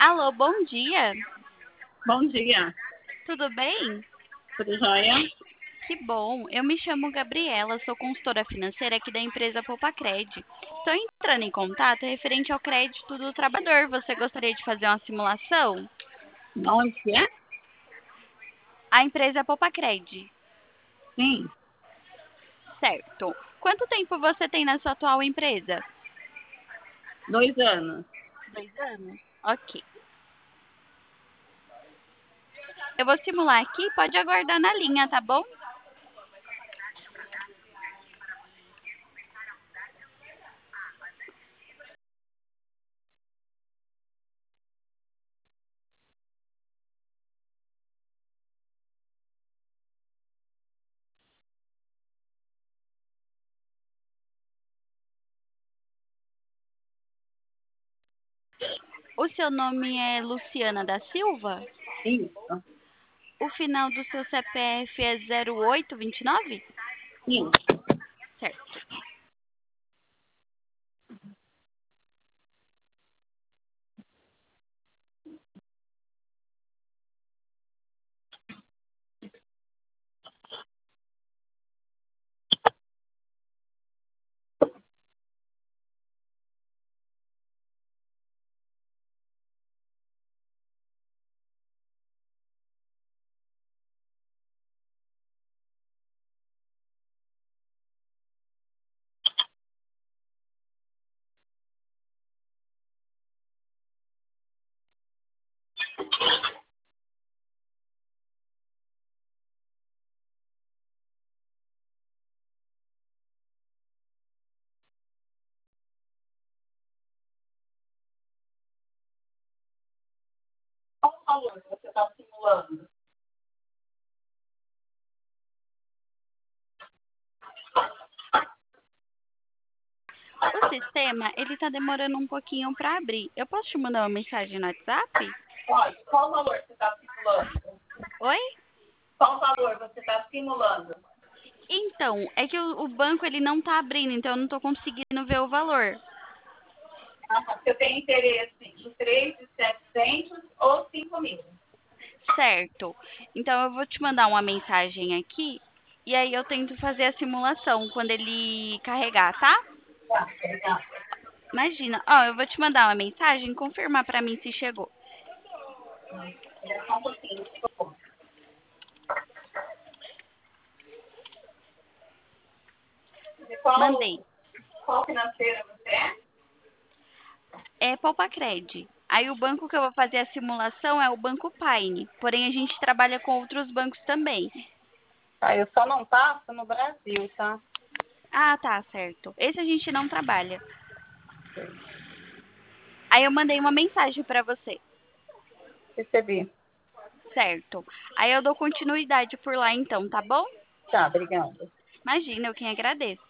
Alô, bom dia. Bom dia, Tudo bem? tudo jóia? Que bom. Eu me chamo Gabriela, sou consultora financeira aqui da empresa Popacred. Estou entrando em contato referente ao crédito do trabalhador. Você gostaria de fazer uma simulação? Onde que é? A empresa é Popacred. Sim, Certo. Quanto tempo você tem na sua atual empresa? 2 anos. 2 anos. Ok. Eu vou simular aqui, pode aguardar na linha, tá bom? O seu nome é Luciana da Silva? Isso, O final do seu CPF é 0829? sim. Certo. Qual o valor que você está simulando? O sistema, ele tá demorando um pouquinho para abrir. Eu posso te mandar uma mensagem no WhatsApp? Pode. Qual o valor que você está simulando? Oi? Qual o valor você está simulando? Então, é que o banco ele não tá abrindo, então eu não tô conseguindo ver o valor. Você tem interesse em 3.700 ou 5.000? Certo. Então eu vou te mandar uma mensagem aqui e aí eu tento fazer a simulação quando ele carregar, tá? Tá, legal. Imagina. Ó, eu vou te mandar uma mensagem, confirmar para mim se chegou. É só um pouquinho. De Mandei. qual financeira você é? É Popacred. Aí o banco que eu vou fazer a simulação é o Banco Paine. Porém, a gente trabalha com outros bancos também. Ah, eu só não passo no Brasil, tá? Ah, tá, certo. Esse a gente não trabalha. Aí eu mandei uma mensagem para você, Recebi. certo? Aí eu dou continuidade por lá então, tá bom? Tá, obrigada. Imagina, eu quem agradeço.